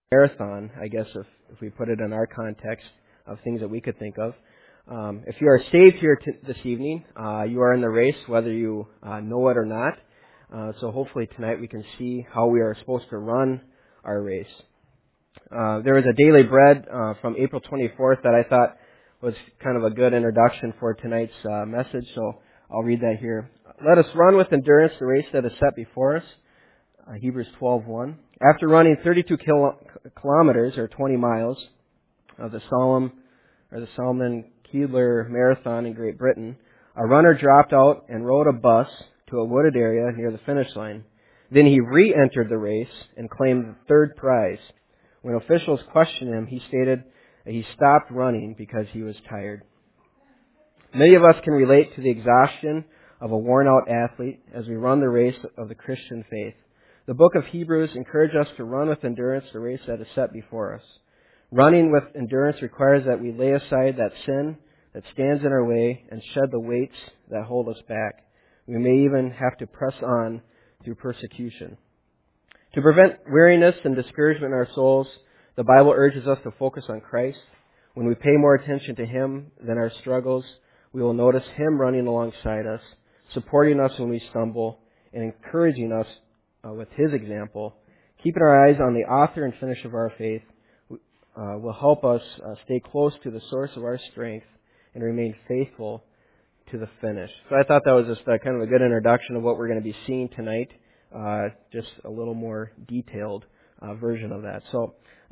marathon, I guess, if we put it in our context of things that we could think of. If you are saved here this evening, you are in the race, whether you know it or not. So hopefully tonight we can see how we are supposed to run our race. There was a daily bread from April 24th that I thought was kind of a good introduction for tonight's message, so I'll read that here. Let us run with endurance the race that is set before us. Hebrews 12:1. After running 32 kilometers or 20 miles of the Salomon Keeler Marathon in Great Britain, a runner dropped out and rode a bus to a wooded area near the finish line. Then he re-entered the race and claimed the third prize. When officials questioned him, he stated that he stopped running because he was tired. Many of us can relate to the exhaustion of a worn-out athlete as we run the race of the Christian faith. The book of Hebrews encourages us to run with endurance the race that is set before us. Running with endurance requires that we lay aside that sin that stands in our way and shed the weights that hold us back. We may even have to press on through persecution. To prevent weariness and discouragement in our souls, the Bible urges us to focus on Christ. When we pay more attention to Him than our struggles, we will notice Him running alongside us, supporting us when we stumble, and encouraging us with His example. Keeping our eyes on the author and finish of our faith will help us stay close to the source of our strength and remain faithful to the finish. So I thought that was just kind of a good introduction of what we're going to be seeing tonight. Just a little more detailed version of that. So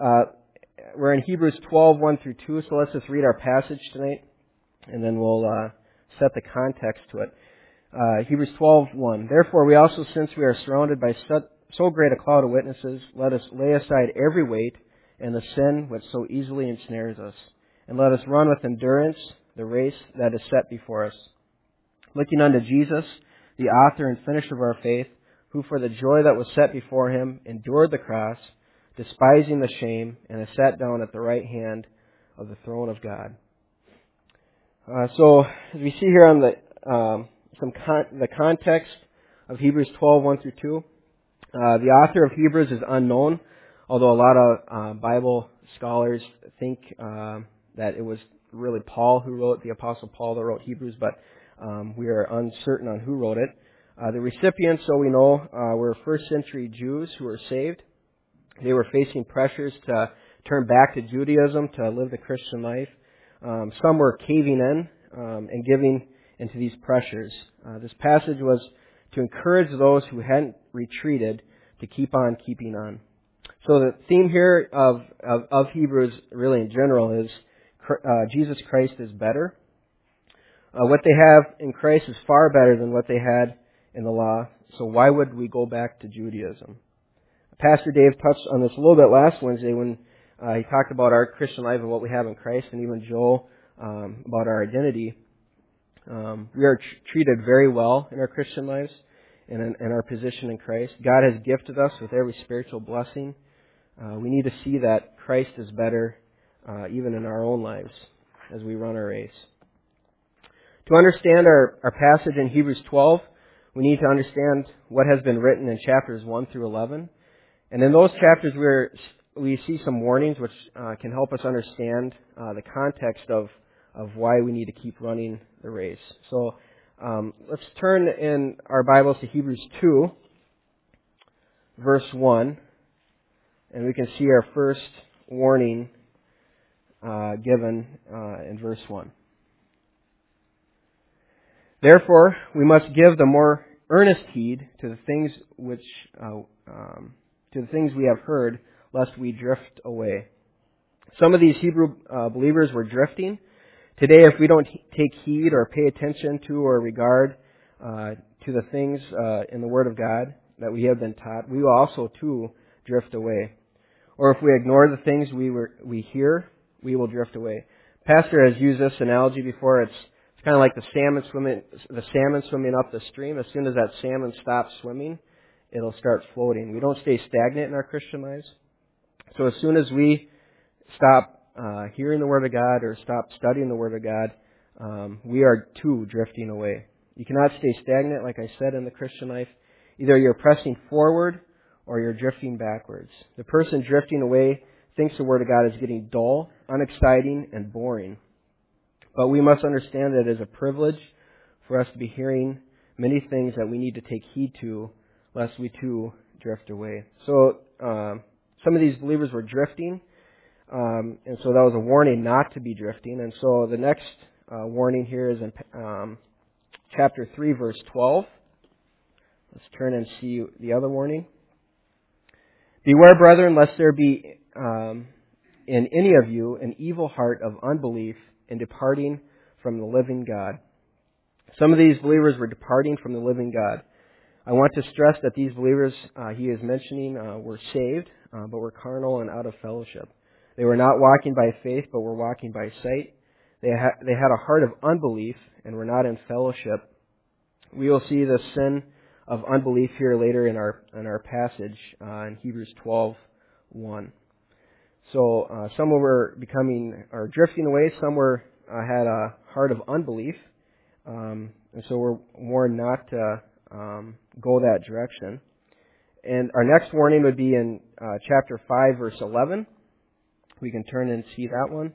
we're in Hebrews 12:1 through 2. So let's just read our passage tonight, and then we'll set the context to it. Hebrews 12:1. Therefore, we also, since we are surrounded by so great a cloud of witnesses, let us lay aside every weight and the sin which so easily ensnares us, and let us run with endurance the race that is set before us, looking unto Jesus, the author and finisher of our faith, who for the joy that was set before Him endured the cross, despising the shame, and has sat down at the right hand of the throne of God. So, as we see here on the context of Hebrews 12:1 through 2, the author of Hebrews is unknown, although a lot of Bible scholars think that it was really Paul who wrote, the Apostle Paul that wrote Hebrews, but we are uncertain on who wrote it. The recipients, so we know, were first century Jews who were saved. They were facing pressures to turn back to Judaism, to live the Christian life. Some were caving in and giving into these pressures. This passage was to encourage those who hadn't retreated to keep on keeping on. So the theme here of Hebrews, really in general, is Jesus Christ is better. What they have in Christ is far better than what they had in the law. So why would we go back to Judaism? Pastor Dave touched on this a little bit last Wednesday when he talked about our Christian life and what we have in Christ, and even Joel about our identity. We are treated very well in our Christian lives and in our position in Christ. God has gifted us with every spiritual blessing. We need to see that Christ is better even in our own lives as we run our race. To understand our passage in Hebrews 12, we need to understand what has been written in chapters 1 through 11. And in those chapters we see some warnings which can help us understand the context of why we need to keep running the race. So let's turn in our Bibles to Hebrews 2, verse 1, and we can see our first warning given in verse 1. Therefore, we must give the more earnest heed to the things we have heard, lest we drift away. Some of these Hebrew believers were drifting. Today, if we don't take heed or pay attention to or regard to the things in the Word of God that we have been taught, we will also too drift away. Or if we ignore the things we hear, we will drift away. Pastor has used this analogy before. It's kind of like the salmon swimming up the stream. As soon as that salmon stops swimming, it'll start floating. We don't stay stagnant in our Christian lives. So as soon as we stop hearing the Word of God or stop studying the Word of God, we are too drifting away. You cannot stay stagnant, like I said, in the Christian life. Either you're pressing forward or you're drifting backwards. The person drifting away thinks the Word of God is getting dull, unexciting, and boring. But we must understand that it is a privilege for us to be hearing many things that we need to take heed to, lest we too drift away. So some of these believers were drifting, and so that was a warning not to be drifting. And so the next warning here is in chapter 3, verse 12. Let's turn and see the other warning. Beware, brethren, lest there be in any of you an evil heart of unbelief in departing from the living God. Some of these believers were departing from the living God. I want to stress that these believers he is mentioning were saved, but were carnal and out of fellowship. They were not walking by faith, but were walking by sight. They had a heart of unbelief and were not in fellowship. We will see the sin of unbelief here later in our passage in Hebrews 12:1. So some were drifting away. Some had a heart of unbelief, and so we're warned not to go that direction. And our next warning would be in chapter 5, verse 11. We can turn and see that one.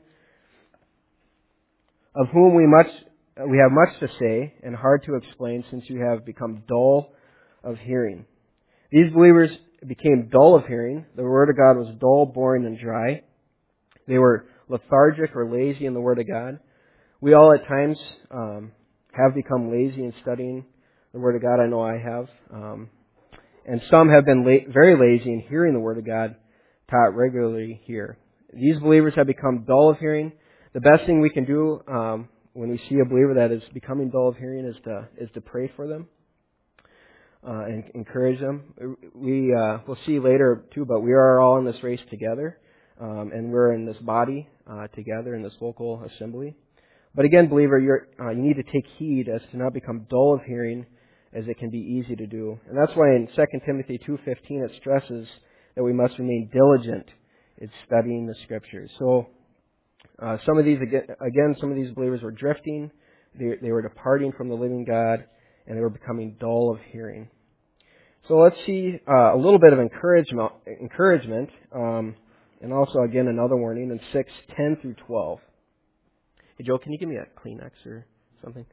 Of whom we have much to say and hard to explain, since you have become dull of hearing. These believers became dull of hearing. The Word of God was dull, boring, and dry. They were lethargic or lazy in the Word of God. We all at times have become lazy in studying the Word of God. I know I have. And some have been very lazy in hearing the Word of God taught regularly here. These believers have become dull of hearing. The best thing we can do when we see a believer that is becoming dull of hearing is to pray for them and encourage them. We'll see later too, but we are all in this race together, and we're in this body together in this local assembly. But again, believer, you need to take heed as to not become dull of hearing, as it can be easy to do. And that's why in 2 Timothy 2:15 it stresses that we must remain diligent in studying the Scriptures. So some of these believers were drifting, they were departing from the living God, and they were becoming dull of hearing. So let's see a little bit of encouragement, and also again another warning in 6:10 through 12. Hey Joe, can you give me a Kleenex or something?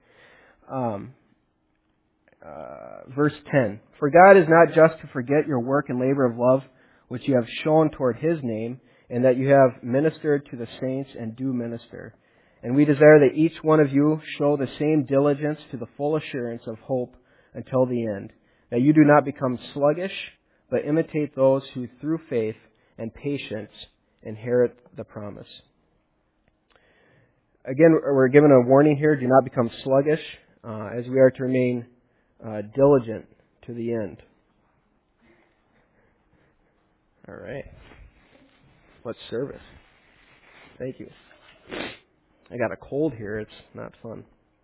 Verse 10. For God is not just to forget your work and labor of love, which you have shown toward His name, and that you have ministered to the saints and do minister. And we desire that each one of you show the same diligence to the full assurance of hope until the end, that you do not become sluggish, but imitate those who through faith and patience inherit the promise. Again, we're given a warning here, do not become sluggish, as we are to remain diligent to the end. All right. What service? Thank you. I got a cold here. It's not fun.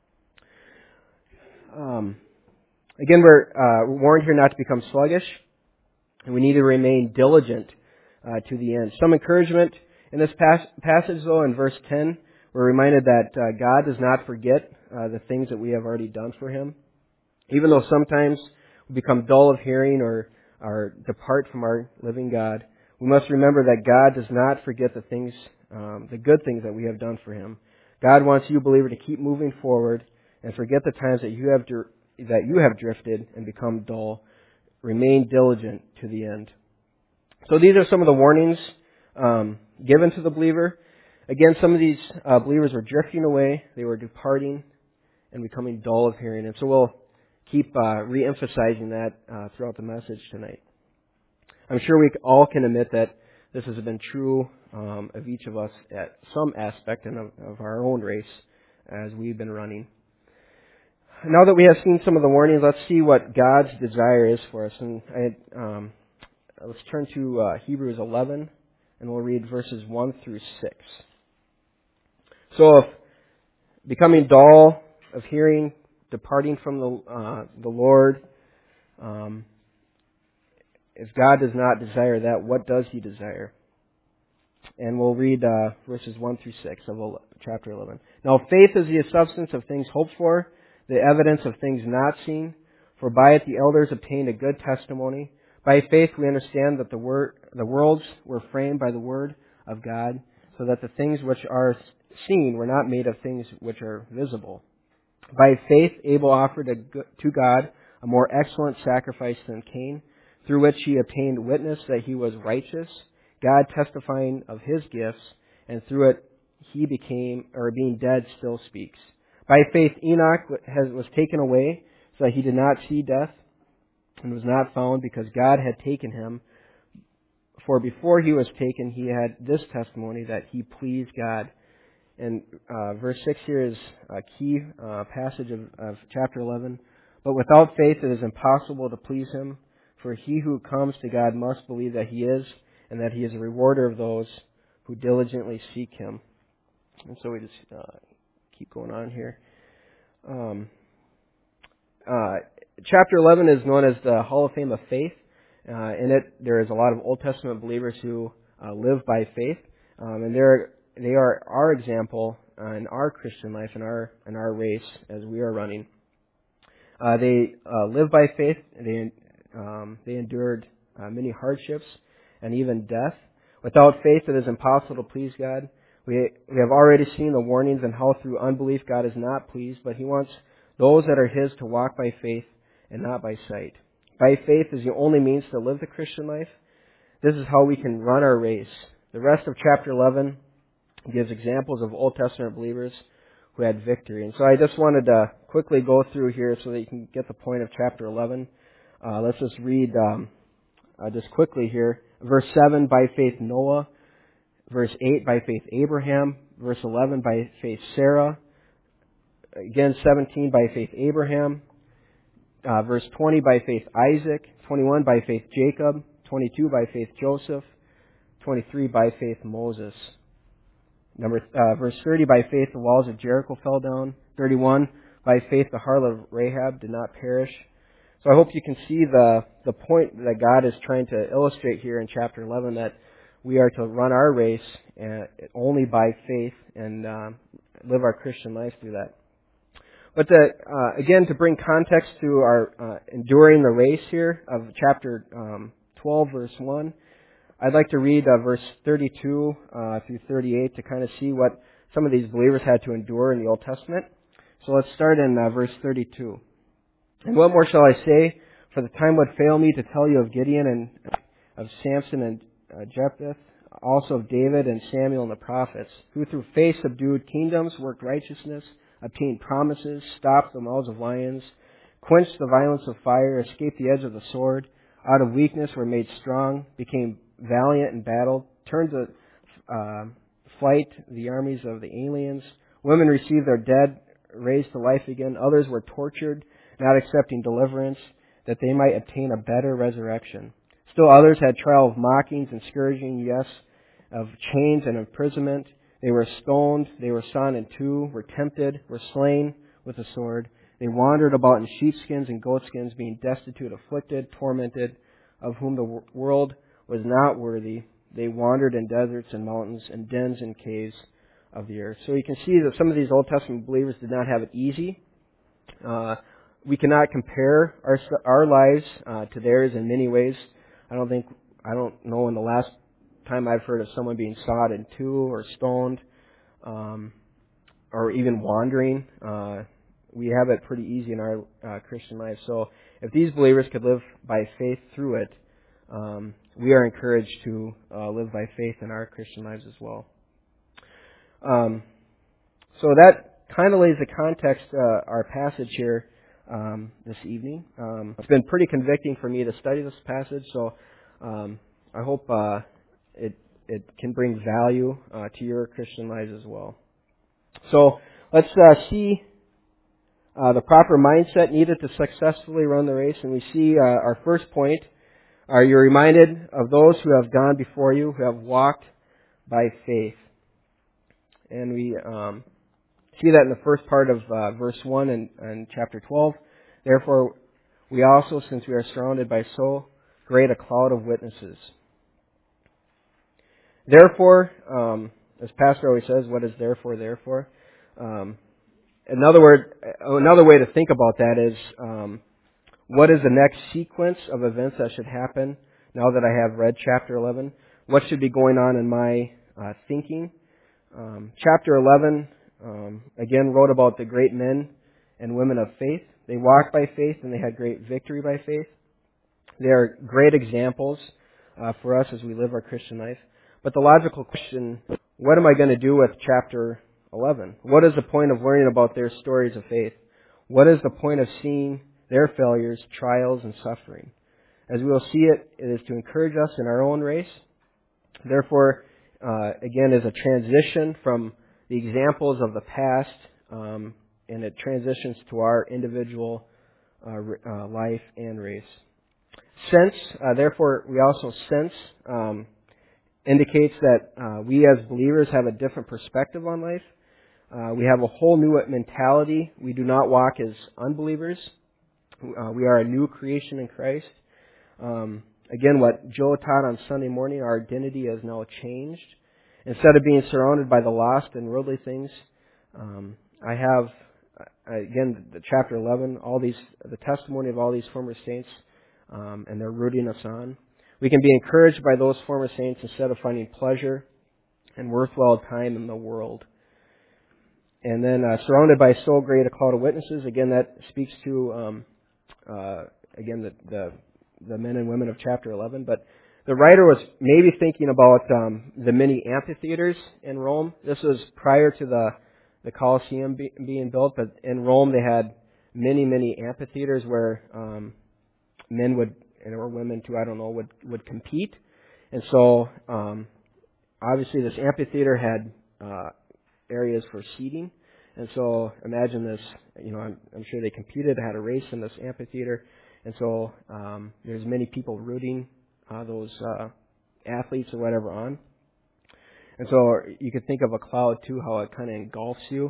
Again, we're warned here not to become sluggish, and we need to remain diligent to the end. Some encouragement in this passage, though, in verse 10, we're reminded that God does not forget the things that we have already done for Him. Even though sometimes we become dull of hearing or depart from our living God, we must remember that God does not forget the things, the good things that we have done for Him. God wants you, believer, to keep moving forward and forget the times that you have drifted and become dull. Remain diligent to the end. So these are some of the warnings given to the believer. Again, some of these believers were drifting away. They were departing and becoming dull of hearing. And so we'll keep re-emphasizing that throughout the message tonight. I'm sure we all can admit that this has been true of each of us at some aspect of our own race as we've been running. Now that we have seen some of the warnings, let's see what God's desire is for us. And let's turn to Hebrews 11, and we'll read verses 1 through 6. So if becoming dull of hearing, departing from the Lord, if God does not desire that, what does He desire? And we'll read verses 1 through 6 of chapter 11. Now faith is the substance of things hoped for, the evidence of things not seen. For by it the elders obtained a good testimony. By faith we understand that the worlds were framed by the Word of God, so that the things which are seen were not made of things which are visible. By faith Abel offered to God a more excellent sacrifice than Cain, through which he obtained witness that he was righteous, God testifying of his gifts, and through it he became, or being dead, still speaks. By faith Enoch was taken away, so that he did not see death, and was not found, because God had taken him. For before he was taken, he had this testimony, that he pleased God. And verse 6 here is a key passage of chapter 11. But without faith it is impossible to please him, for he who comes to God must believe that he is, and that he is a rewarder of those who diligently seek him. And so we just keep going on here. Chapter 11 is known as the Hall of Fame of Faith. In it, there is a lot of Old Testament believers who live by faith, and they are our example in our Christian life, in our race as we are running. They live by faith. They endured many hardships and even death. Without faith, it is impossible to please God. We have already seen the warnings on how through unbelief God is not pleased, but He wants those that are His to walk by faith and not by sight. By faith is the only means to live the Christian life. This is how we can run our race. The rest of chapter 11 gives examples of Old Testament believers who had victory. And so I just wanted to quickly go through here so that you can get the point of chapter 11. Let's just read just quickly here. Verse 7, by faith Noah. Verse 8, by faith Abraham. Verse 11, by faith Sarah. Again, 17, by faith Abraham. Verse 20, by faith Isaac. 21, by faith Jacob. 22, by faith Joseph. 23, by faith Moses. Verse 30, by faith the walls of Jericho fell down. 31, by faith the harlot of Rahab did not perish. So I hope you can see the point that God is trying to illustrate here in chapter 11, that we are to run our race only by faith and live our Christian life through that. But again, to bring context to our enduring the race here of chapter 12, verse 1, I'd like to read verse 32 through 38 to kind of see what some of these believers had to endure in the Old Testament. So let's start in verse 32. And what more shall I say? For the time would fail me to tell you of Gideon and of Samson and Jephthah, also of David and Samuel and the prophets, who through faith subdued kingdoms, worked righteousness, obtained promises, stopped the mouths of lions, quenched the violence of fire, escaped the edge of the sword, out of weakness were made strong, became valiant in battle, turned to flight the armies of the aliens. Women received their dead raised to life again. Others were tortured, not accepting deliverance, that they might obtain a better resurrection. Still others had trial of mockings and scourging, yes, of chains and imprisonment. They were stoned, they were sawn in two, were tempted, were slain with a sword. They wandered about in sheepskins and goatskins, being destitute, afflicted, tormented, of whom the world was not worthy. They wandered in deserts and mountains and dens and caves of the earth. So you can see that some of these Old Testament believers did not have it easy. We cannot compare our lives to theirs in many ways. I don't know when the last time I've heard of someone being sawed in two or stoned, or even wandering. We have it pretty easy in our Christian life. So if these believers could live by faith through it, we are encouraged to live by faith in our Christian lives as well. So that kind of lays the context, our passage here this evening. It's been pretty convicting for me to study this passage, so I hope it can bring value to your Christian lives as well. So let's see the proper mindset needed to successfully run the race, and we see our first point. Are you reminded of those who have gone before you, who have walked by faith? And we see that in the first part of verse 1 in chapter 12. Therefore, we also, since we are surrounded by so great a cloud of witnesses. Therefore, as Pastor always says, what is therefore, therefore? Another way to think about that is What is the next sequence of events that should happen now that I have read chapter 11? What should be going on in my thinking? Chapter 11, again, wrote about the great men and women of faith. They walked by faith and they had great victory by faith. They are great examples for us as we live our Christian life. But the logical question, what am I going to do with chapter 11? What is the point of learning about their stories of faith? What is the point of seeing their failures, trials, and suffering? As we will see it is to encourage us in our own race. Therefore, again, is a transition from the examples of the past, and it transitions to our individual life and race. Sense, therefore, we also sense indicates that we as believers have a different perspective on life. We have a whole new mentality. We do not walk as unbelievers. We are a new creation in Christ. Again, what Joe taught on Sunday morning, our identity has now changed. Instead of being surrounded by the lost and worldly things, I have, again, the chapter 11, the testimony of all these former saints, and they're rooting us on. We can be encouraged by those former saints instead of finding pleasure and worthwhile time in the world. And then surrounded by so great a cloud of witnesses, again, that speaks to, again, the men and women of chapter 11. But the writer was maybe thinking about the many amphitheaters in Rome. This was prior to the Colosseum being built, but in Rome they had many, many amphitheaters where men would, or women too, I don't know, would compete. And so, obviously this amphitheater had areas for seating. And so imagine this, I'm sure they competed, had a race in this amphitheater. And so there's many people rooting those athletes or whatever on. And so you could think of a cloud too, how it kind of engulfs you.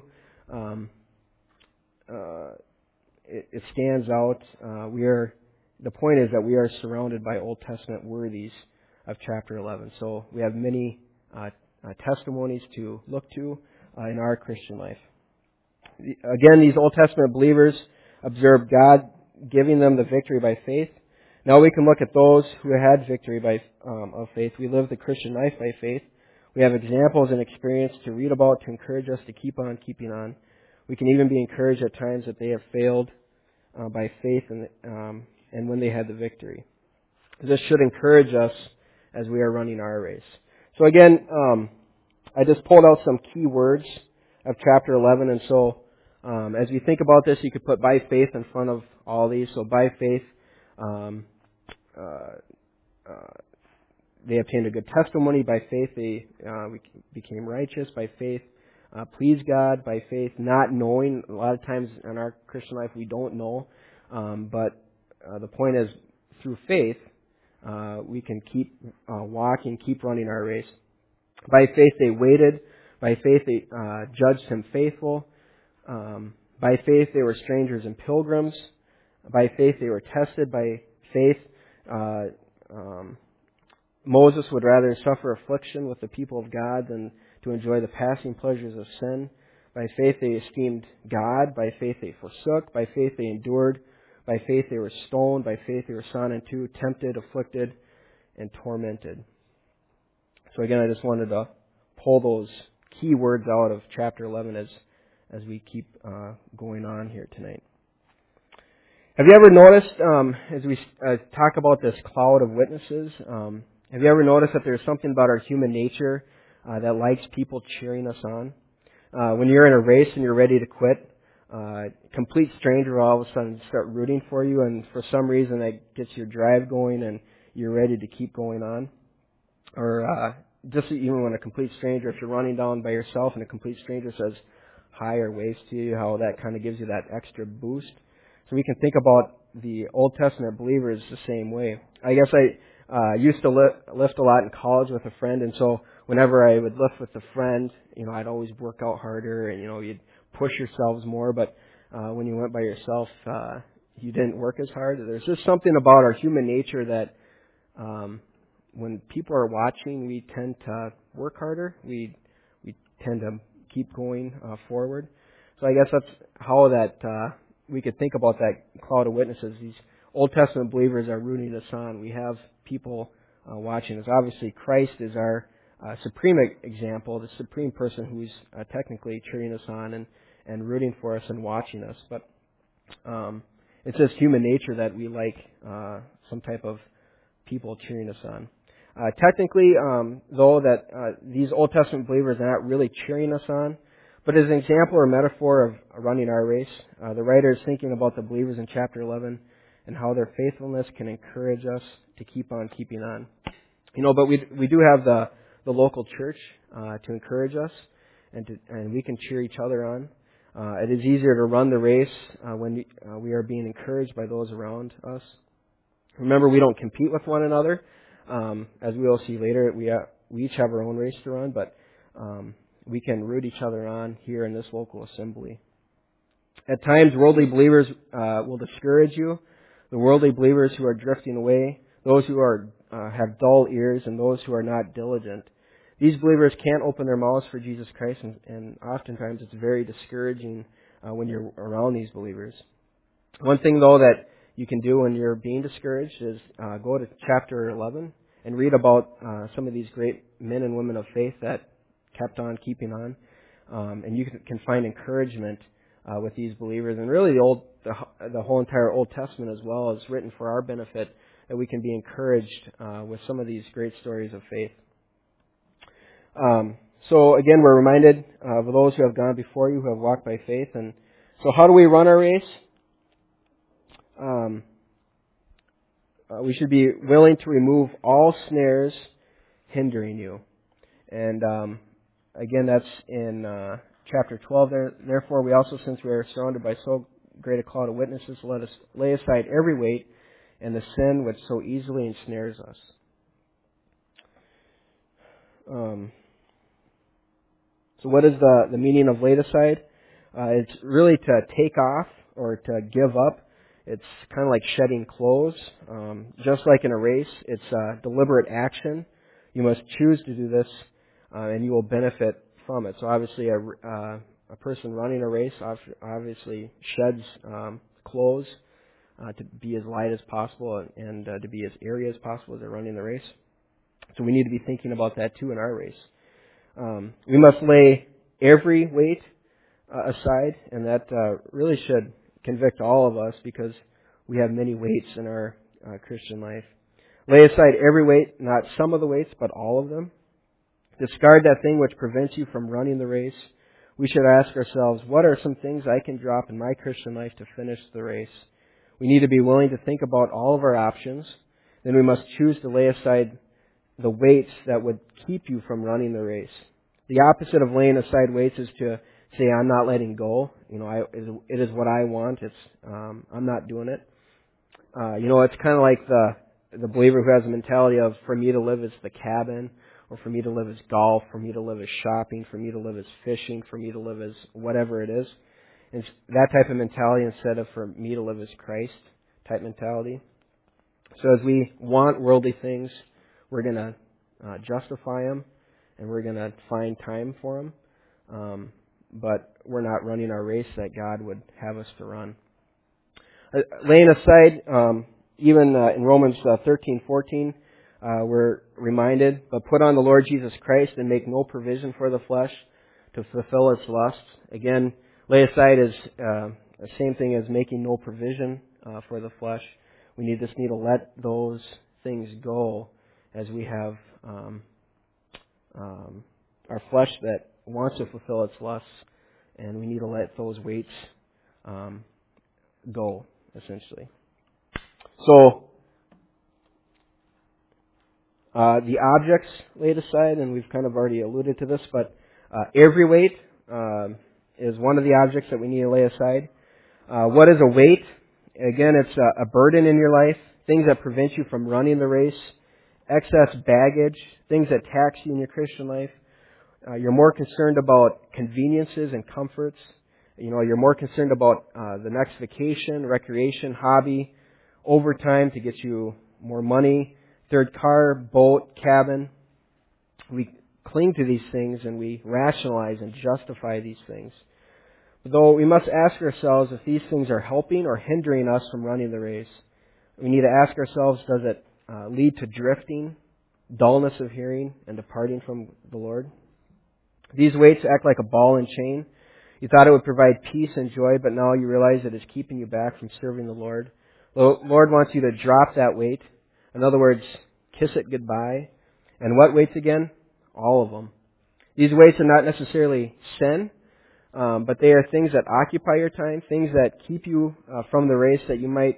It stands out. The point is that we are surrounded by Old Testament worthies of chapter 11. So we have many testimonies to look to in our Christian life. Again, these Old Testament believers observed God giving them the victory by faith. Now we can look at those who had victory of faith. We live the Christian life by faith. We have examples and experience to read about to encourage us to keep on keeping on. We can even be encouraged at times that they have failed by faith and when they had the victory. This should encourage us as we are running our race. So again, I just pulled out some key words of chapter 11, and so as we think about this, you could put by faith in front of all these. So by faith, they obtained a good testimony. By faith, they became righteous. By faith, pleased God. By faith, not knowing. A lot of times in our Christian life, we don't know. But the point is, through faith, we can keep walking, keep running our race. By faith, they waited. By faith, they judged him faithful. By faith, they were strangers and pilgrims. By faith, they were tested. By faith, Moses would rather suffer affliction with the people of God than to enjoy the passing pleasures of sin. By faith, they esteemed God. By faith, they forsook. By faith, they endured. By faith, they were stoned. By faith, they were sawn in two, tempted, afflicted, and tormented. So again, I just wanted to pull those key words out of chapter 11 as we keep going on here tonight. Have you ever noticed, as we talk about this cloud of witnesses, have you ever noticed that there's something about our human nature that likes people cheering us on? When you're in a race and you're ready to quit, complete stranger will all of a sudden start rooting for you, and for some reason that gets your drive going and you're ready to keep going on. Or just even when a complete stranger, if you're running down by yourself and a complete stranger says hi or waves to you, how that kind of gives you that extra boost. So we can think about the Old Testament believers the same way. I guess I used to lift a lot in college with a friend, and so whenever I would lift with a friend, I'd always work out harder, and you'd push yourselves more. But when you went by yourself, you didn't work as hard. There's just something about our human nature that when people are watching, we tend to work harder. We tend to keep going forward. So I guess that's how that we could think about that cloud of witnesses. These Old Testament believers are rooting us on. We have people watching us. Obviously, Christ is our supreme example, the supreme person who's technically cheering us on and rooting for us and watching us. But it's just human nature that we like some type of people cheering us on. Technically, though, that these Old Testament believers are not really cheering us on, but as an example or metaphor of running our race, the writer is thinking about the believers in chapter 11 and how their faithfulness can encourage us to keep on keeping on. But we do have the local church to encourage us, and we can cheer each other on. It is easier to run the race when we are being encouraged by those around us. Remember, we don't compete with one another. As we will see later, we each have our own race to run, but we can root each other on here in this local assembly. At times, worldly believers will discourage you. The worldly believers who are drifting away, those who have dull ears, and those who are not diligent. These believers can't open their mouths for Jesus Christ, and oftentimes it's very discouraging when you're around these believers. One thing, though, that you can do when you're being discouraged is go to chapter 11 and read about some of these great men and women of faith that kept on keeping on. And you can find encouragement with these believers. And really the whole entire Old Testament as well is written for our benefit, that we can be encouraged with some of these great stories of faith. So again, we're reminded of those who have gone before you, who have walked by faith. And so how do we run our race? We should be willing to remove all snares hindering you. And again, that's in chapter 12 there. Therefore, we also, since we are surrounded by so great a cloud of witnesses, let us lay aside every weight and the sin which so easily ensnares us. So what is the meaning of laid aside? It's really to take off or to give up. It's kind of like shedding clothes. Just like in a race, it's a deliberate action. You must choose to do this, and you will benefit from it. So obviously a person running a race obviously sheds clothes to be as light as possible and to be as airy as possible as they're running the race. So we need to be thinking about that too in our race. We must lay every weight aside, and that really should convict all of us because we have many weights in our Christian life. Lay aside every weight, not some of the weights, but all of them. Discard that thing which prevents you from running the race. We should ask ourselves, what are some things I can drop in my Christian life to finish the race? We need to be willing to think about all of our options. Then we must choose to lay aside the weights that would keep you from running the race. The opposite of laying aside weights is to say, I'm not letting go. It is what I want. I'm not doing it. It's kind of like the believer who has a mentality of, for me to live is the cabin, or for me to live is golf, for me to live is shopping, for me to live is fishing, for me to live is whatever it is. It's that type of mentality instead of for me to live is Christ type mentality. So as we want worldly things, we're going to justify them, and we're going to find time for them. But we're not running our race that God would have us to run. Laying aside, even in Romans 13:14, we're reminded, but put on the Lord Jesus Christ and make no provision for the flesh to fulfill its lusts. Again, lay aside is the same thing as making no provision for the flesh. We just need to let those things go as we have our flesh that wants to fulfill its lusts, and we need to let those weights go, essentially. So, the objects laid aside, and we've kind of already alluded to this, but every weight is one of the objects that we need to lay aside. What is a weight? Again, it's a burden in your life, things that prevent you from running the race, excess baggage, things that tax you in your Christian life. You're more concerned about conveniences and comforts. You're more concerned about the next vacation, recreation, hobby, overtime to get you more money, third car, boat, cabin. We cling to these things and we rationalize and justify these things. Though we must ask ourselves if these things are helping or hindering us from running the race. We need to ask ourselves, does it lead to drifting, dullness of hearing, and departing from the Lord? These weights act like a ball and chain. You thought it would provide peace and joy, but now you realize it is keeping you back from serving the Lord. The Lord wants you to drop that weight. In other words, kiss it goodbye. And what weights again? All of them. These weights are not necessarily sin, but they are things that occupy your time, things that keep you from the race that you might,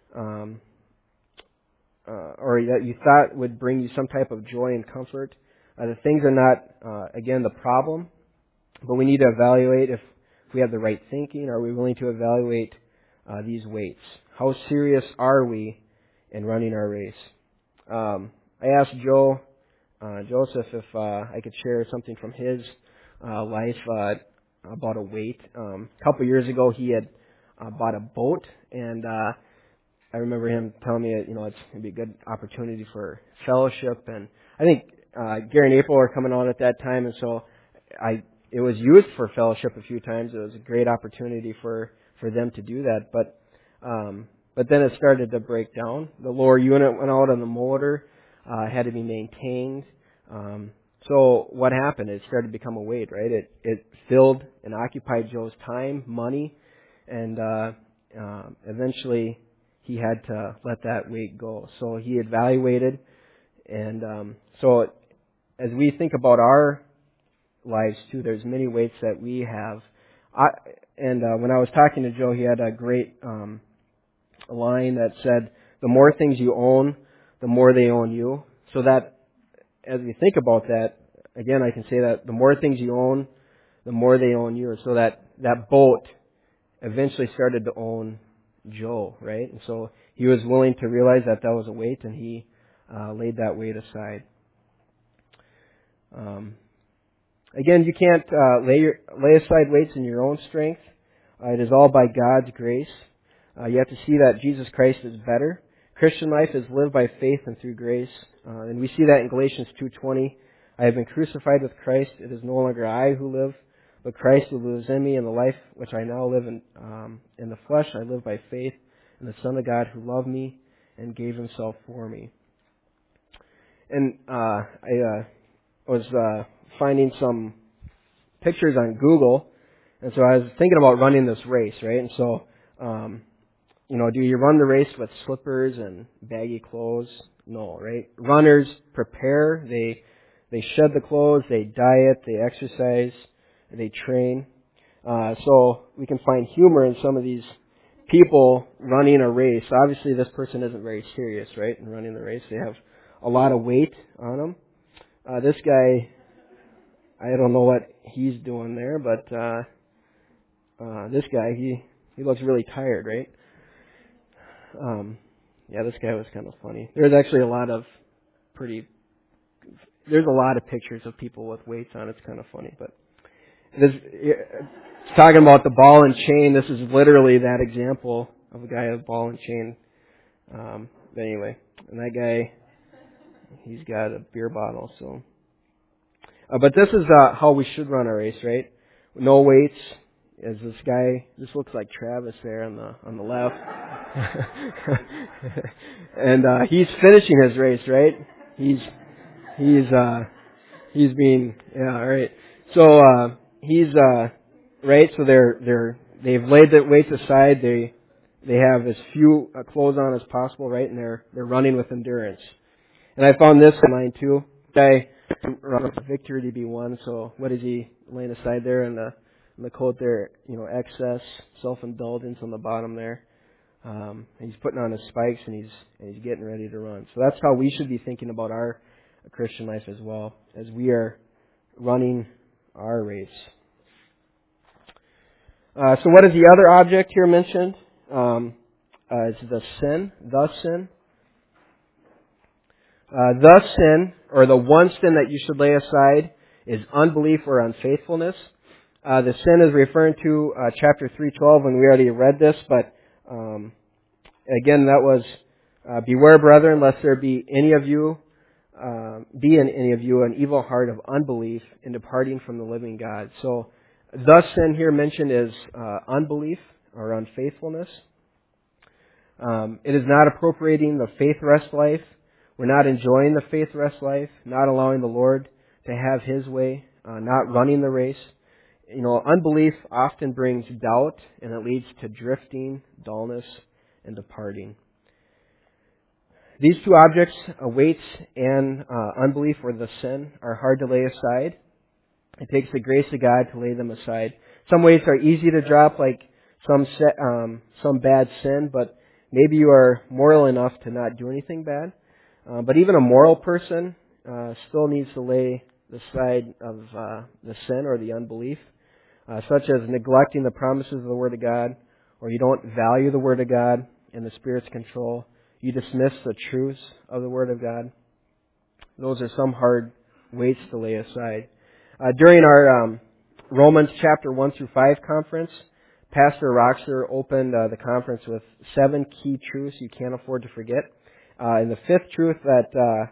or that you thought would bring you some type of joy and comfort. The things are not, again, the problem, but we need to evaluate if we have the right thinking. Are we willing to evaluate these weights? How serious are we in running our race? I asked Joseph if I could share something from his life about a weight. A couple years ago, he had bought a boat, and I remember him telling me, it's going to be a good opportunity for fellowship. And I think Gary and April were coming on at that time, and so it was used for fellowship a few times. It was a great opportunity for them to do that. But then it started to break down. The lower unit went out on the motor, had to be maintained. So what happened? It started to become a weight, right? It filled and occupied Joe's time, money, and eventually he had to let that weight go. So he evaluated, and so as we think about our lives too, there's many weights that we have. When I was talking to Joe, he had a great line that said, "The more things you own, the more they own you." So that as we think about that, again, I can say that the more things you own, the more they own you. So that boat eventually started to own Joe, right? And so he was willing to realize that was a weight, and he laid that weight aside. Again, you can't lay aside weights in your own strength. It is all by God's grace. You have to see that Jesus Christ is better. Christian life is lived by faith and through grace. And we see that in Galatians 2:20. I have been crucified with Christ. It is no longer I who live, but Christ who lives in me. In the life which I now live in the flesh, I live by faith in the Son of God who loved me and gave himself for me. And I was finding some pictures on Google, and so I was thinking about running this race, right? And so, do you run the race with slippers and baggy clothes? No, right? Runners prepare. They shed the clothes. They diet. They exercise. They train. So we can find humor in some of these people running a race. Obviously, this person isn't very serious, right? In running the race, they have a lot of weight on them. This guy, I don't know what he's doing there, but this guy, he looks really tired, right? This guy was kind of funny. There's actually there's a lot of pictures of people with weights on. It's kind of funny, but it's talking about the ball and chain. This is literally that example of a guy with ball and chain. But anyway, and that guy, he's got a beer bottle, so. But this is how we should run a race, right? No weights. As this looks like Travis there on the left, and he's finishing his race, right? He's being all right. So he's right. So they've laid the weights aside. They have as few clothes on as possible, right? And they're running with endurance. And I found this online too. Guy runs victory to be won. So what is he laying aside there in the quote there? Excess, self-indulgence on the bottom there. And he's putting on his spikes and he's getting ready to run. So that's how we should be thinking about our Christian life as well, as we are running our race. So what is the other object here mentioned? Is the sin, the sin. The sin, or the one sin that you should lay aside, is unbelief or unfaithfulness. The sin is referring to chapter 3:12, and we already read this, but again, that was, beware, brethren, lest there be in any of you an evil heart of unbelief in departing from the living God. So, the sin here mentioned is unbelief or unfaithfulness. It is not appropriating the faith rest life. We're not enjoying the faith rest life, not allowing the Lord to have His way, not running the race. Unbelief often brings doubt, and it leads to drifting, dullness, and departing. These two objects, weights and unbelief or the sin, are hard to lay aside. It takes the grace of God to lay them aside. Some weights are easy to drop, like some bad sin, but maybe you are moral enough to not do anything bad. But even a moral person still needs to lay aside of the sin or the unbelief, such as neglecting the promises of the Word of God, or you don't value the Word of God and the Spirit's control. You dismiss the truths of the Word of God. Those are some hard weights to lay aside. During our Romans chapter 1 through 5 conference, Pastor Roxer opened the conference with 7 key truths you can't afford to forget. And the 5th truth that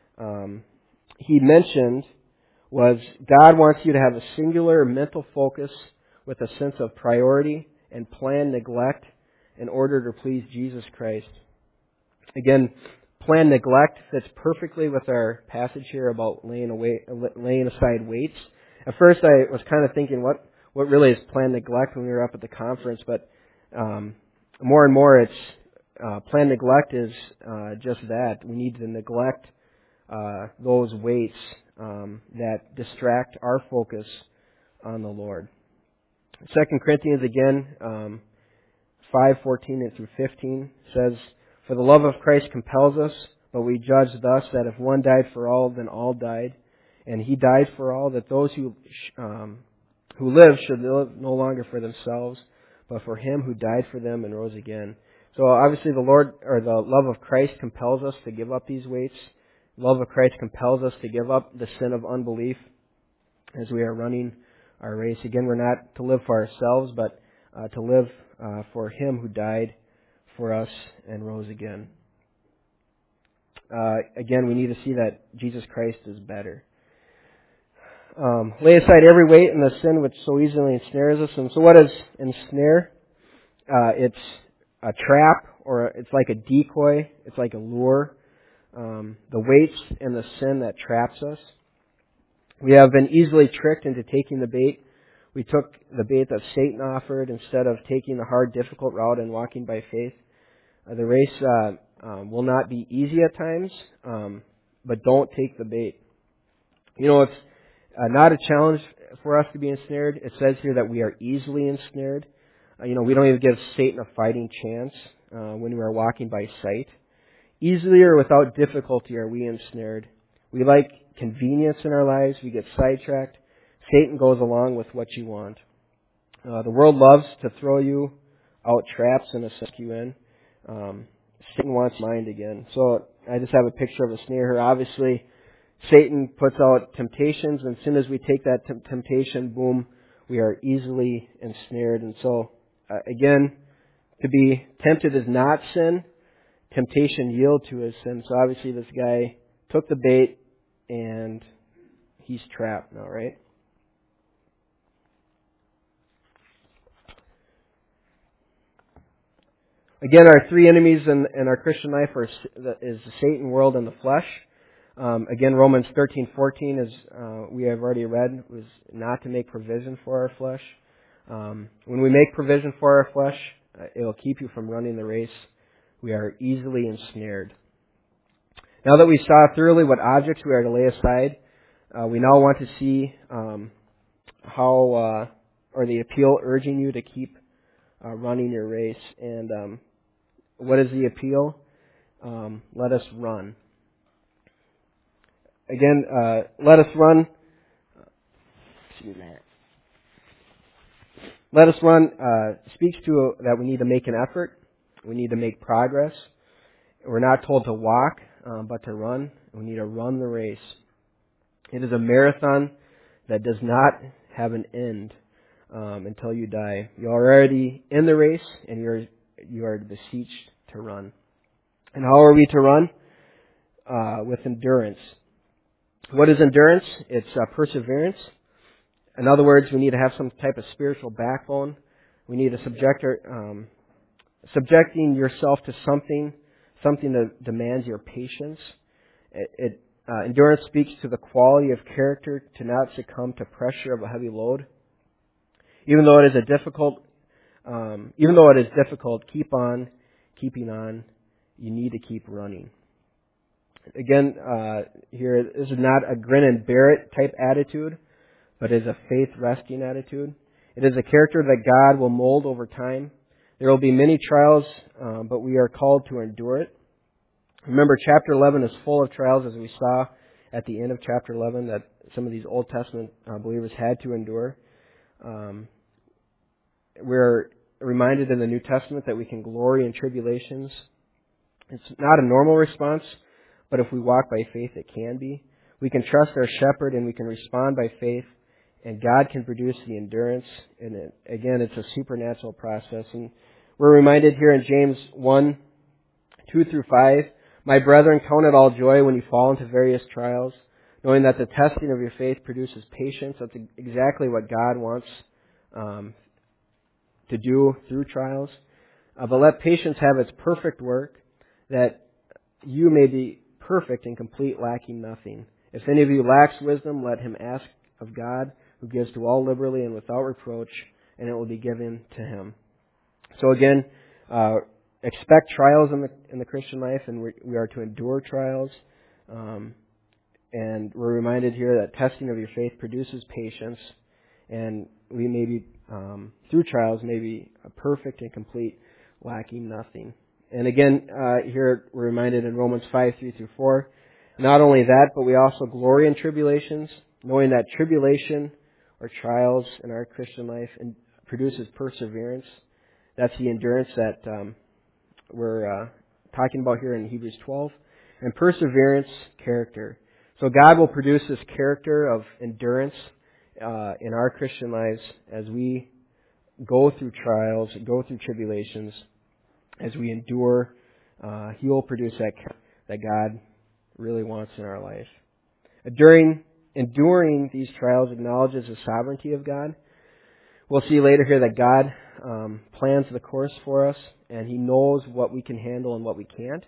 he mentioned was God wants you to have a singular mental focus with a sense of priority and plan neglect in order to please Jesus Christ. Again, plan neglect fits perfectly with our passage here about laying aside weights. At first I was kind of thinking, what really is plan neglect when we were up at the conference, but more and more it's plan neglect is just that. We need to neglect those weights that distract our focus on the Lord. 2 Corinthians again, 5:14 through 15 says, "For the love of Christ compels us, but we judge thus that if one died for all, then all died, and He died for all, that those who live should live no longer for themselves, but for Him who died for them and rose again." So obviously the love of Christ compels us to give up these weights. The love of Christ compels us to give up the sin of unbelief as we are running our race. Again, we're not to live for ourselves, but to live for Him who died for us and rose again. Again, we need to see that Jesus Christ is better. Lay aside every weight and the sin which so easily ensnares us. And so what is ensnare? It's a trap, or it's like a decoy. It's like a lure. The weights and the sin that traps us. We have been easily tricked into taking the bait. We took the bait that Satan offered instead of taking the hard, difficult route and walking by faith. The race will not be easy at times, but don't take the bait. It's not a challenge for us to be ensnared. It says here that we are easily ensnared. We don't even give Satan a fighting chance when we are walking by sight. Easily or without difficulty are we ensnared. We like convenience in our lives. We get sidetracked. Satan goes along with what you want. The world loves to throw you out traps and to suck you in. Satan wants mind again. So I just have a picture of a snare here. Obviously, Satan puts out temptations, and as soon as we take that temptation, boom, we are easily ensnared. And so, again, to be tempted is not sin. Temptation yield to his sin. So obviously this guy took the bait and he's trapped now, right? Again, our three enemies in our Christian life is the Satan, world, and the flesh. Again, Romans 13:14, as we have already read, was not to make provision for our flesh. When we make provision for our flesh, it will keep you from running the race. We are easily ensnared. Now that we saw thoroughly what objects we are to lay aside, we now want to see how, or the appeal urging you to keep running your race. And what is the appeal? Let us run. Again, let us run. Let us run speaks to that we need to make an effort. We need to make progress. We're not told to walk, but to run. We need to run the race. It is a marathon that does not have an end until you die. You're already in the race, and you are beseeched to run. And how are we to run? With endurance. What is endurance? It's perseverance. In other words, we need to have some type of spiritual backbone. We need to subject subjecting yourself to something that demands your patience. Endurance speaks to the quality of character to not succumb to pressure of a heavy load. Even though it is difficult, keep on keeping on. You need to keep running. Again, here, this is not a grin and bear it type attitude, but is a faith resting attitude. It is a character that God will mold over time. There will be many trials, but we are called to endure it. Remember, chapter 11 is full of trials, as we saw at the end of chapter 11, that some of these Old Testament believers had to endure. We're reminded in the New Testament that we can glory in tribulations. It's not a normal response, but if we walk by faith, it can be. We can trust our shepherd and we can respond by faith, and God can produce the endurance. And again, it's a supernatural process. And we're reminded here in James 1, 2 through 5, "My brethren, count it all joy when you fall into various trials, knowing that the testing of your faith produces patience." That's exactly what God wants to do through trials. But let patience have its perfect work, that you may be perfect and complete, lacking nothing. If any of you lacks wisdom, let him ask of God, who gives to all liberally and without reproach, and it will be given to him. So again, expect trials in the Christian life, and we are to endure trials. And we're reminded here that testing of your faith produces patience, and we may be, through trials, may be perfect and complete, lacking nothing. And again, here we're reminded in Romans 5, 3 through 4, not only that, but we also glory in tribulations, knowing that tribulation or trials in our Christian life produces perseverance. That's the endurance that we're talking about here in Hebrews 12. And perseverance, character. So God will produce this character of endurance in our Christian lives as we go through trials, go through tribulations. As we endure, He will produce that God really wants in our life. Enduring these trials acknowledges the sovereignty of God. We'll see later here that God plans the course for us, and He knows what we can handle and what we can't.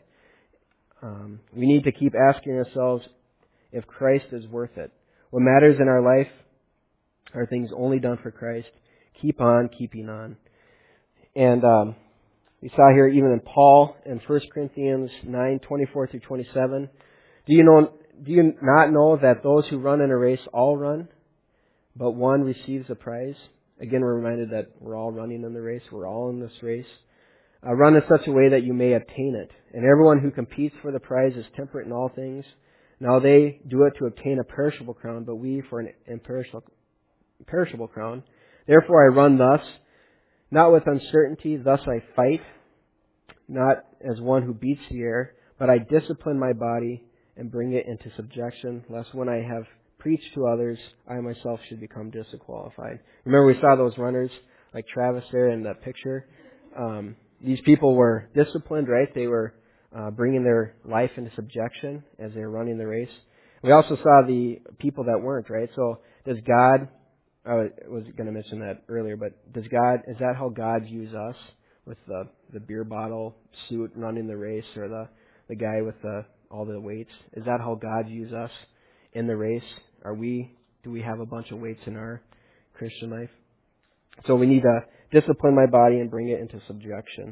We need to keep asking ourselves if Christ is worth it. What matters in our life are things only done for Christ. Keep on keeping on. And we saw here even in Paul in 1 Corinthians 9, 24 through 27. Do you not know that those who run in a race all run, but one receives a prize? Again, we're reminded that we're all running in the race. We're all in this race. Run in such a way that you may obtain it. And everyone who competes for the prize is temperate in all things. Now they do it to obtain a perishable crown, but we for an imperishable crown. Therefore I run thus, not with uncertainty, thus I fight, not as one who beats the air, but I discipline my body and bring it into subjection, lest when I have preached to others, I myself should become disqualified. Remember, we saw those runners like Travis there in the picture. These people were disciplined, right? They were bringing their life into subjection as they were running the race. We also saw the people that weren't, right? So does God, I was going to mention that earlier, but is that how God views us, with the beer bottle suit running the race, or the guy with all the weights? Is that how God views us in the race? Do we have a bunch of weights in our Christian life? So we need to discipline my body and bring it into subjection.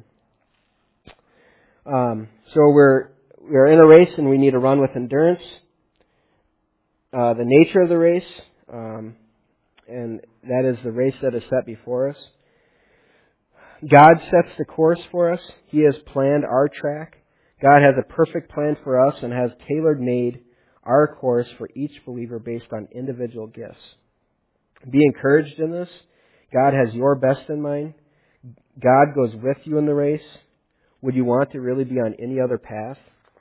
So we're in a race and we need to run with endurance. The nature of the race, and that is the race that is set before us. God sets the course for us. He has planned our track. God has a perfect plan for us and has tailor-made our course for each believer based on individual gifts. Be encouraged in this. God has your best in mind. God goes with you in the race. Would you want to really be on any other path?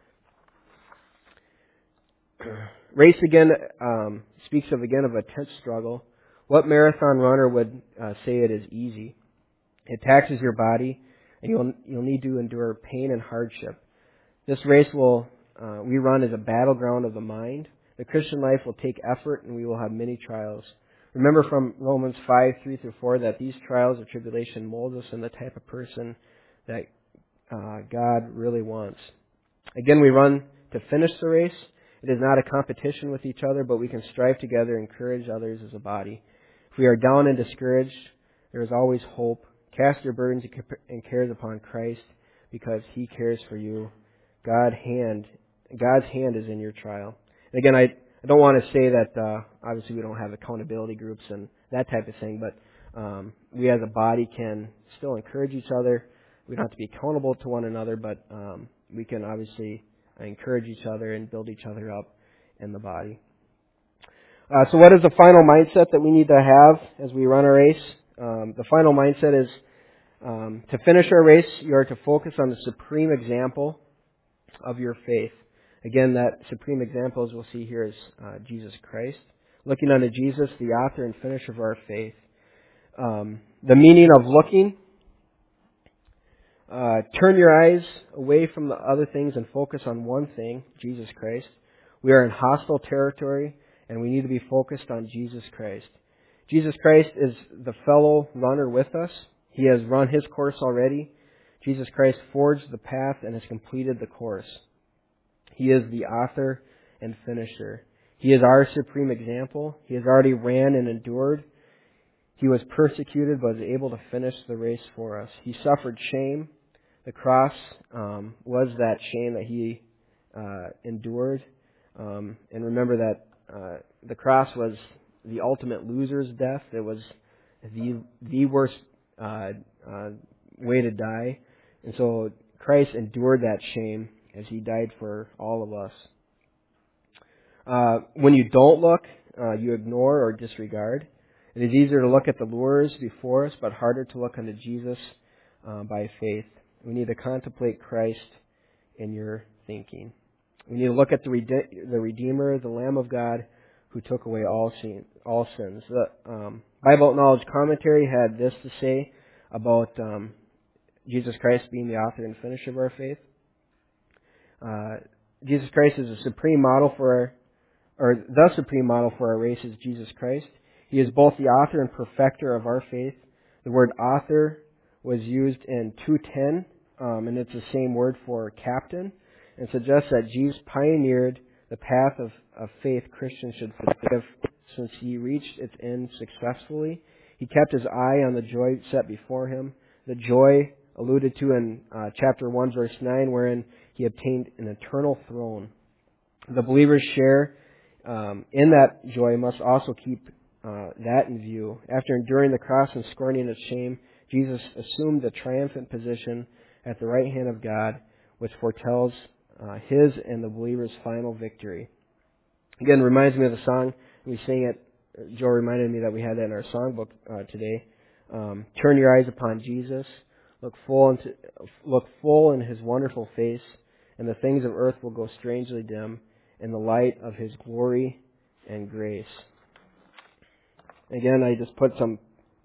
Race again speaks of a tense struggle. What marathon runner would say it is easy? It taxes your body, and you'll need to endure pain and hardship. This race we run as a battleground of the mind. The Christian life will take effort, and we will have many trials. Remember from Romans 5, 3 through 4, that these trials of tribulation mold us in the type of person that God really wants. Again, we run to finish the race. It is not a competition with each other, but we can strive together and encourage others as a body. If we are down and discouraged, there is always hope. Cast your burdens and cares upon Christ because He cares for you. God's hand is in your trial. And again, I don't want to say that obviously we don't have accountability groups and that type of thing, but we as a body can still encourage each other. We don't have to be accountable to one another, but we can obviously encourage each other and build each other up in the body. So what is the final mindset that we need to have as we run a race? The final mindset is to finish our race, you are to focus on the supreme example of your faith. Again, that supreme example, as we'll see here, is Jesus Christ. Looking unto Jesus, the author and finisher of our faith. The meaning of looking. Turn your eyes away from the other things and focus on one thing, Jesus Christ. We are in hostile territory, and we need to be focused on Jesus Christ. Jesus Christ is the fellow runner with us. He has run His course already. Jesus Christ forged the path and has completed the course. He is the author and finisher. He is our supreme example. He has already ran and endured. He was persecuted but was able to finish the race for us. He suffered shame. The cross was that shame that He endured. And remember that the cross was the ultimate loser's death. It was the worst way to die. And so Christ endured that shame as He died for all of us. When you don't look, you ignore or disregard. It is easier to look at the lures before us, but harder to look unto Jesus by faith. We need to contemplate Christ in your thinking. We need to look at the Redeemer, the Lamb of God, who took away all sins. The Bible Knowledge Commentary had this to say about Jesus Christ being the author and finisher of our faith. Jesus Christ is the supreme model for our race is Jesus Christ. He is both the author and perfecter of our faith. The word author was used in 2:10, and it's the same word for captain, and suggests that Jesus pioneered the path of faith Christians should follow since He reached its end successfully. He kept His eye on the joy set before Him, the joy alluded to in chapter 1, verse 9, wherein He obtained an eternal throne. The believers share in that joy must also keep that in view. After enduring the cross and scorning its shame, Jesus assumed the triumphant position at the right hand of God, which foretells His and the believer's final victory. Again, reminds me of the song. We sang it. Joe reminded me that we had that in our songbook today. Turn your eyes upon Jesus. Look full in His wonderful face, and the things of earth will go strangely dim in the light of His glory and grace. Again, I just put some.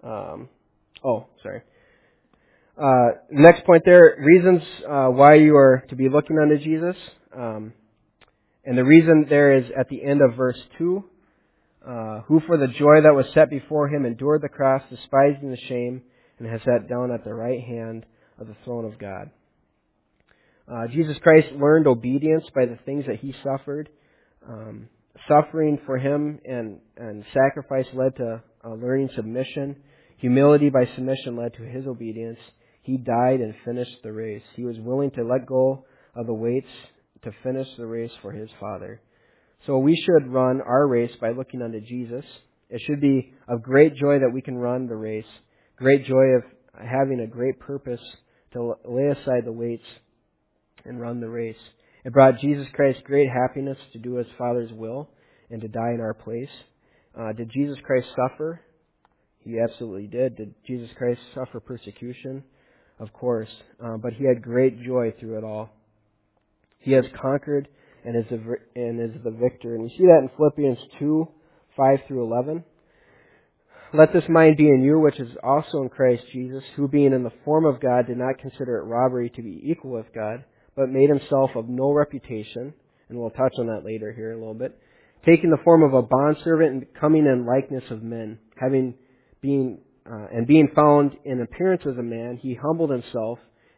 Next point there: reasons why you are to be looking unto Jesus, and the reason there is at the end of verse 2. Who for the joy that was set before Him endured the cross, despising the shame, and has sat down at the right hand of the throne of God. Jesus Christ learned obedience by the things that He suffered. Suffering for Him and sacrifice led to learning submission. Humility by submission led to His obedience. He died and finished the race. He was willing to let go of the weights to finish the race for His Father. So we should run our race by looking unto Jesus. It should be of great joy that we can run the race. Great joy of having a great purpose to lay aside the weights and run the race. It brought Jesus Christ great happiness to do His Father's will and to die in our place. Did Jesus Christ suffer? He absolutely did. Did Jesus Christ suffer persecution? Of course. But He had great joy through it all. He has conquered and is the victor. And we see that in Philippians 2, 5 through 11. Let this mind be in you, which is also in Christ Jesus, who being in the form of God did not consider it robbery to be equal with God, but made Himself of no reputation, and we'll touch on that later here a little bit, taking the form of a bondservant and coming in likeness of men, being found in appearance as a man, He humbled Himself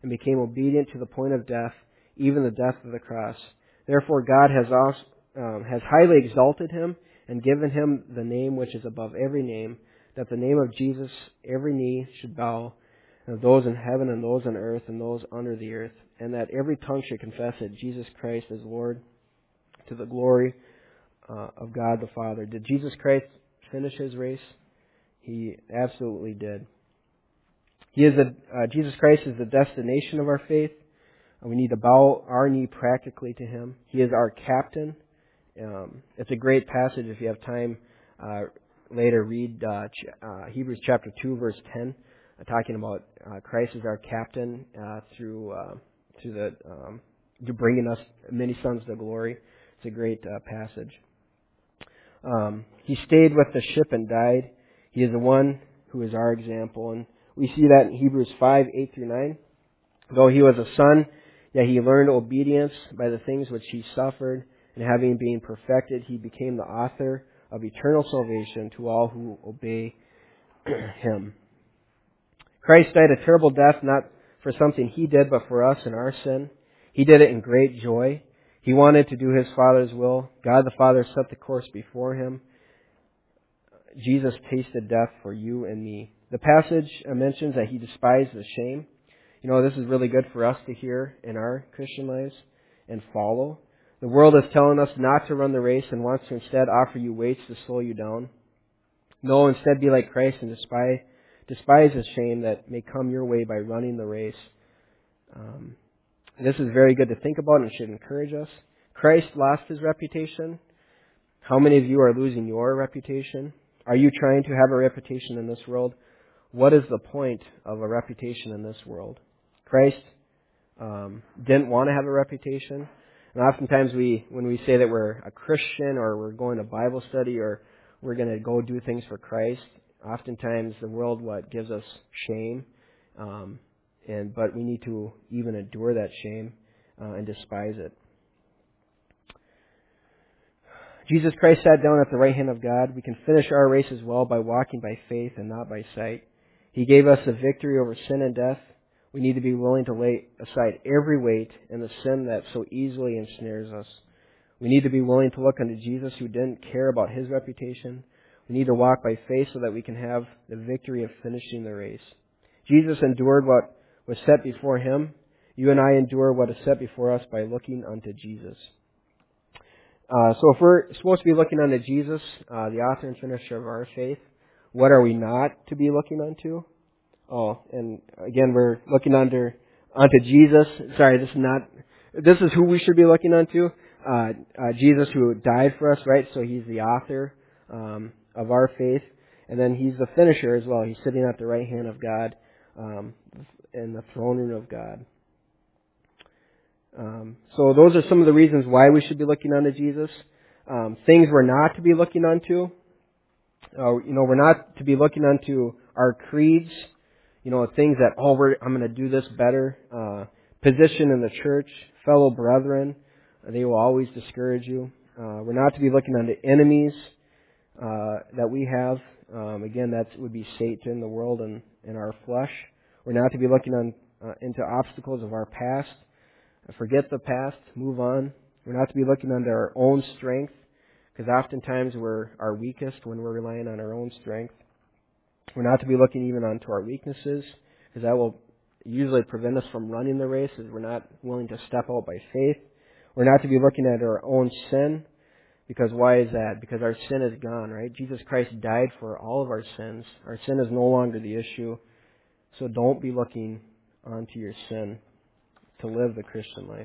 and became obedient to the point of death, even the death of the cross. Therefore God has highly exalted him and given him the name which is above every name, that the name of Jesus every knee should bow, of those in heaven and those on earth and those under the earth, and that every tongue should confess that Jesus Christ is Lord, to the glory of God the Father. Did Jesus Christ finish his race? He absolutely did. Jesus Christ is the destination of our faith. We need to bow our knee practically to him. He is our captain. It's a great passage. If you have time later, read Hebrews chapter 2, verse 10, talking about Christ as our captain through bringing us many sons to glory. It's a great passage. He stayed with the ship and died. He is the one who is our example. And we see that in Hebrews 5, 8 through 9. Though he was a son, yet he learned obedience by the things which he suffered. And having been perfected, he became the author of eternal salvation to all who obey him. Christ died a terrible death, not for something he did, but for us in our sin. He did it in great joy. He wanted to do his Father's will. God the Father set the course before him. Jesus tasted death for you and me. The passage mentions that he despised the shame. You know, this is really good for us to hear in our Christian lives and follow. The world is telling us not to run the race and wants to instead offer you weights to slow you down. No, instead be like Christ and despise the shame that may come your way by running the race. This is very good to think about and should encourage us. Christ lost his reputation. How many of you are losing your reputation? Are you trying to have a reputation in this world? What is the point of a reputation in this world? Christ didn't want to have a reputation. And oftentimes when we say that we're a Christian or we're going to Bible study or we're going to go do things for Christ, oftentimes the world gives us shame. But we need to even endure that shame and despise it. Jesus Christ sat down at the right hand of God. We can finish our race as well by walking by faith and not by sight. He gave us the victory over sin and death. We need to be willing to lay aside every weight and the sin that so easily ensnares us. We need to be willing to look unto Jesus, who didn't care about his reputation. We need to walk by faith so that we can have the victory of finishing the race. Jesus endured what was set before him. You and I endure what is set before us by looking unto Jesus. So if we're supposed to be looking unto Jesus, the author and finisher of our faith, what are we not to be looking unto? Oh, and again, we're looking unto Jesus. Sorry, this is who we should be looking unto. Jesus, who died for us, right? So he's the author of our faith. And then he's the finisher as well. He's sitting at the right hand of God in the throne room of God. So those are some of the reasons why we should be looking unto Jesus. Things we're not to be looking unto. We're not to be looking unto our creeds. Things that, I'm going to do this better. Position in the church, fellow brethren, they will always discourage you. We're not to be looking unto enemies that we have. Again, that would be Satan, the world, and our flesh. We're not to be looking into obstacles of our past. Forget the past, move on. We're not to be looking unto our own strength, because oftentimes we're our weakest when we're relying on our own strength. We're not to be looking even onto our weaknesses, because that will usually prevent us from running the race, as we're not willing to step out by faith. We're not to be looking at our own sin, because why is that? Because our sin is gone, right? Jesus Christ died for all of our sins. Our sin is no longer the issue. So don't be looking onto your sin to live the Christian life.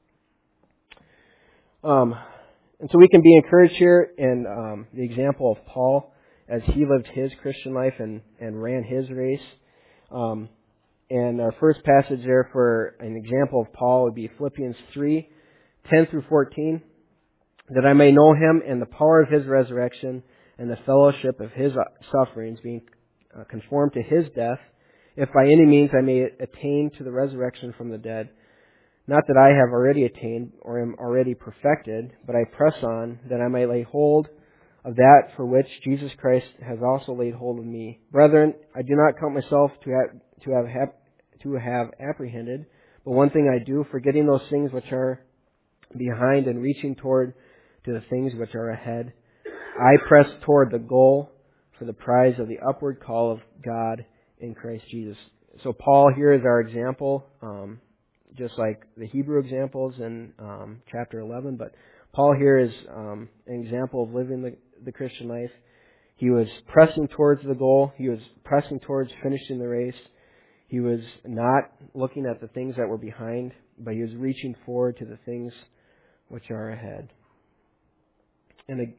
And so we can be encouraged here in the example of Paul as he lived his Christian life and ran his race. And our first passage there for an example of Paul would be Philippians 3, 10 through 14. That I may know him and the power of his resurrection and the fellowship of his sufferings, being conformed to his death, if by any means I may attain to the resurrection from the dead. Not that I have already attained or am already perfected, but I press on, that I may lay hold of that for which Jesus Christ has also laid hold of me. Brethren, I do not count myself to to have apprehended. But one thing I do, forgetting those things which are behind and reaching toward to the things which are ahead, I press toward the goal for the prize of the upward call of God in Christ Jesus. So Paul here is our example, just like the Hebrew examples in chapter 11. But Paul here is an example of living the Christian life. He was pressing towards the goal. He was pressing towards finishing the race. He was not looking at the things that were behind, but he was reaching forward to the things which are ahead. And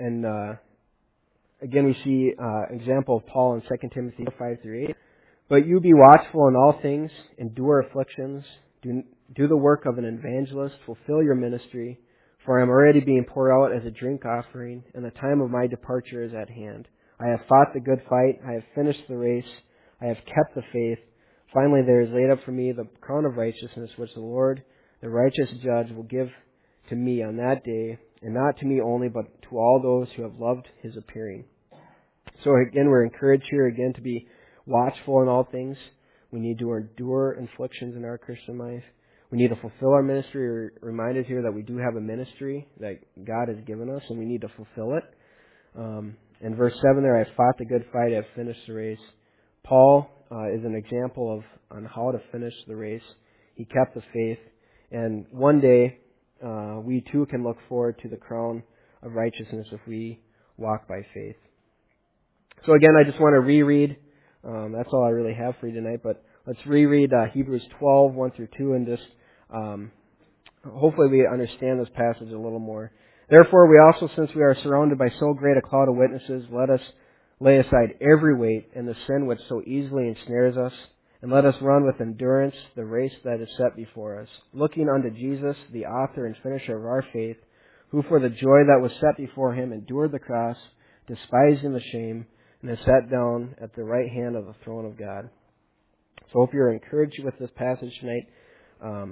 again, we see example of Paul in 2 Timothy 5-8. But you be watchful in all things, endure afflictions, do the work of an evangelist, fulfill your ministry, for I am already being poured out as a drink offering, and the time of my departure is at hand. I have fought the good fight, I have finished the race, I have kept the faith. Finally there is laid up for me the crown of righteousness, which the Lord, the righteous judge, will give to me on that day, and not to me only, but to all those who have loved his appearing. So again, we're encouraged here again to be watchful in all things. We need to endure afflictions in our Christian life. We need to fulfill our ministry. We're reminded here that we do have a ministry that God has given us, and we need to fulfill it. In verse 7 there, I have fought the good fight, I have finished the race. Paul is an example on how to finish the race. He kept the faith, and one day we too can look forward to the crown of righteousness if we walk by faith. So again, I just want to reread. That's all I really have for you tonight, but let's reread Hebrews 12, 1-2, and just hopefully we understand this passage a little more. Therefore, we also, since we are surrounded by so great a cloud of witnesses, let us lay aside every weight and the sin which so easily ensnares us, and let us run with endurance the race that is set before us, looking unto Jesus, the author and finisher of our faith, who for the joy that was set before him endured the cross, despising the shame, and is sat down at the right hand of the throne of God. So I hope you're encouraged with this passage tonight.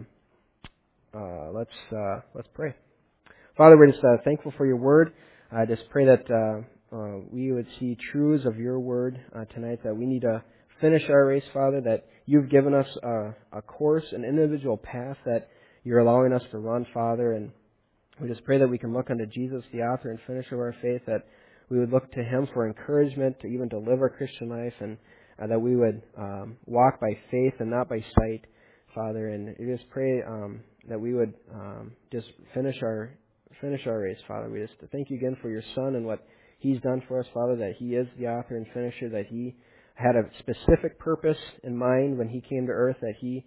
Let's pray. Father, we're just thankful for your word. I just pray that we would see truths of your word tonight, that we need to finish our race, Father, that you've given us a course, an individual path that you're allowing us to run, Father, and we just pray that we can look unto Jesus, the author and finisher of our faith, that we would look to him for encouragement to even to live our Christian life, and that we would walk by faith and not by sight, Father. And we just pray that we would just finish our race, Father. We just thank you again for your Son and what he's done for us, Father, that he is the author and finisher, that he had a specific purpose in mind when he came to earth, that he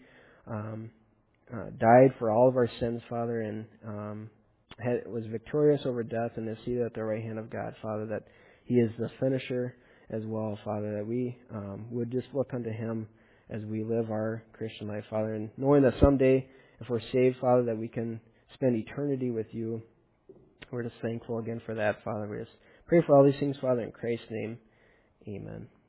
died for all of our sins, Father, and was victorious over death and is seated at the right hand of God, Father, that he is the finisher as well, Father, that we would just look unto him as we live our Christian life, Father, and knowing that someday, if we're saved, Father, that we can spend eternity with you. We're just thankful again for that, Father. We just pray for all these things, Father, in Christ's name. Amen.